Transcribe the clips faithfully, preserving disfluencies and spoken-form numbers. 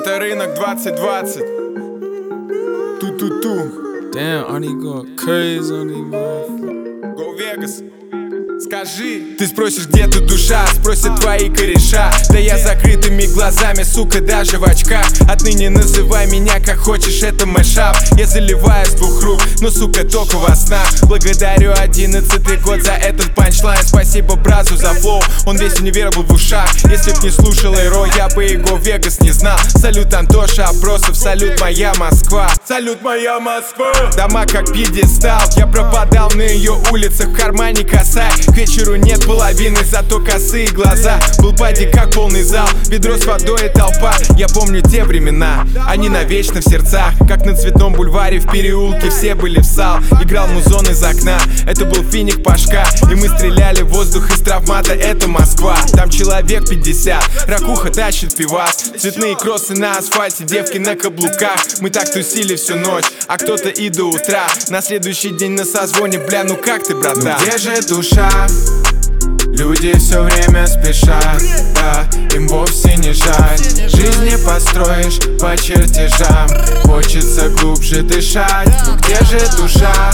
Это рынок двадцать двадцать. Ту-ту-ту. Damn, Arnie going crazy on these motherfuckers. Go Vegas. Скажи, ты спросишь, где тут душа, спросят твои кореша. Да я закрытыми глазами, сука, даже в очках. Отныне называй меня как хочешь, это мэшап. Я заливаю с двух рук, но, сука, только во снах. Благодарю одиннадцатый год за этот панчлайн. Спасибо бразу за флоу, он весь универ был в ушах. Если б не слушал Эйро, я бы и Go Vegas не знал. Салют Антоша Опросов, салют моя Москва. Салют моя Москва. Дома как пьедестал, я пропадал на ее улицах, в кармане косарь. К вечеру нет половины, зато косые глаза. Был падик как полный зал, ведро с водой и толпа. Я помню те времена, они навечно в сердцах. Как на Цветном бульваре в переулке все были в сал. Играл музон из окна, это был финик Пашка. И мы стреляли в воздух из травмата, это Москва. Там человек пятьдесят, ракуха тащит пивас. Цветные кроссы на асфальте, девки на каблуках. Мы так тусили всю ночь, а кто-то и до утра. На следующий день на созвоне, бля, ну как ты, братан? Где же душа? Люди все время спешат, да, им вовсе не жаль. Жизнь не построишь по чертежам, хочется глубже дышать. Но где же душа?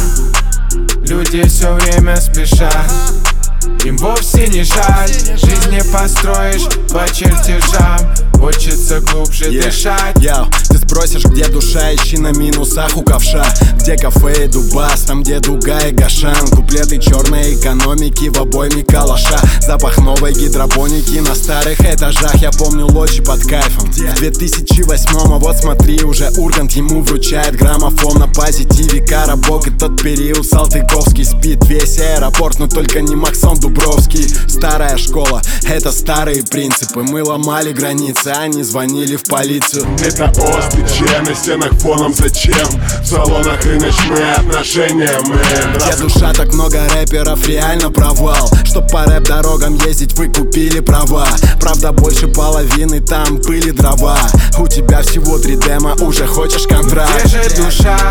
Люди все время спешат, им вовсе не жаль. Жизнь не построишь по чертежам, хочется глубже yeah. дышать. Йоу, ты спросишь, где душа, ищи на минусах у ковша. Где кафе и дубас, там где дуга и гашан. Куплеты черной экономики в обойме калаша. Запах новой гидропоники на старых этажах. Я помню лочи под кайфом в две тысячи восьмом, а вот смотри, уже Ургант ему вручает граммофон на позитиве. Коробок и тот период, Салтыковский спит весь аэропорт, но только не Максон Дубровский. Старая школа, это старые принципы. Мы ломали границы, они звонили в полицию. Это ОСТЧ, на стенах фоном зачем? В салонах рыночные отношения, мэн. Где душа, так много рэперов, реально провал. Чтоб по рэп-дорогам ездить, вы купили права. Правда, больше половины там были дрова. У тебя всего три демо, уже хочешь контракт. Где же душа?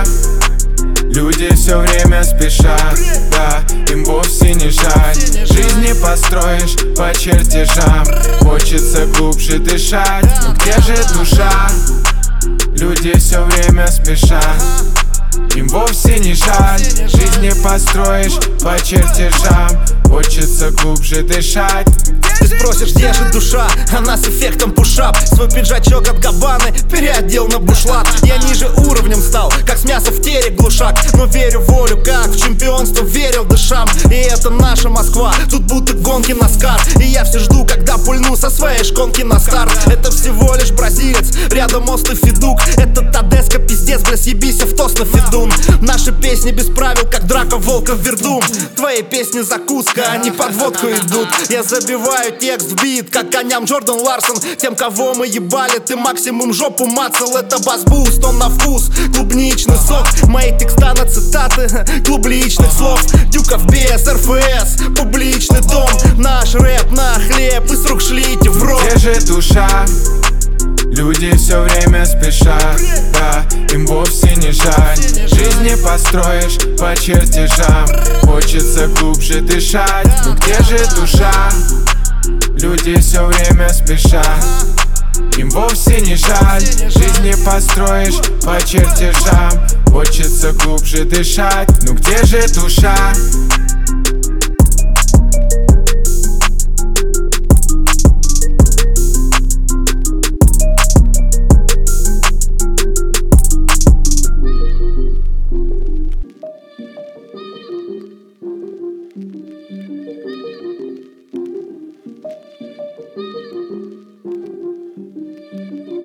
Люди все время спешат, да, им вовсе не жаль. Жизнь не построишь по чертежам, хочется глубже дышать. Но где же душа? Люди все время спешат, им вовсе не жаль. Жизнь не построишь по чертежам, хочется глубже дышать. Ты спросишь, где же душа? Она с эффектом пушап. Свой пиджачок от Габбаны переодел на бушлат. Я ниже уровнем стал, как с мяса в тере глушак. Но верю в волю, как в чемпионство верил дышам. И это наша Москва, тут будто гонки на скар. И я все жду, когда пульну со своей шконки на старт. Это всего лишь бразилец, рядом острый Федук. Это Тадеско, пиздец, бля, съебись в тост на Федун. Наши песни без правил, как драка волка в Вердум. Твои песни закуска, они под водку идут. Я забиваю текст в бит, как коням Джордан Ларсон. Тем, кого мы ебали, ты максимум жопу мацал. Это бас-буст, он на вкус, клубничный сок. Мои текста на цитаты клубничных слов. Дюков без эр эф эс, публичный дом. Наш рэп на хлеб, и с рук шлите в рот. Где же душа? Люди все время спешат, да, им вовсе не жаль. Жизнь не построишь по чертежам, хочется глубже дышать. Но где же душа? Люди все время спешат, им вовсе не жаль. Жизнь не построишь по чертежам, хочется глубже дышать. Ну где же душа?